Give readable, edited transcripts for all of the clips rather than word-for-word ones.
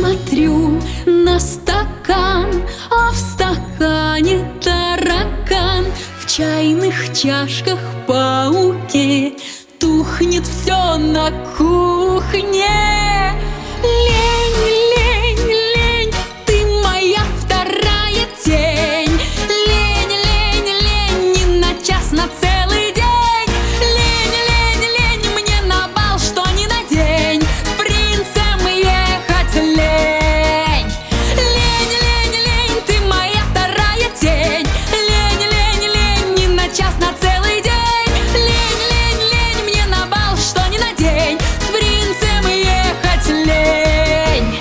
Смотрю на стакан, а в стакане таракан. В чайных чашках пауки, тухнет все на кухне. Лень, лень, лень, ты моя вторая тень. Лень, лень, лень, не на час, на целый день. Лень, лень, лень, мне на бал, что ни на день. С принцем ехать лень. Лень, лень, лень, ты моя вторая тень. Лень, лень, лень, не на час, на целый день. Лень, лень, лень, мне на бал, что ни на день. С принцем ехать лень.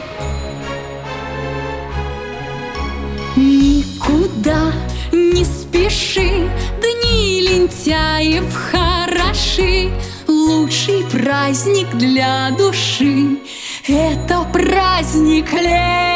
Никуда не спеши, дни лентяев хороши. Лучший праздник для души — это праздник лень.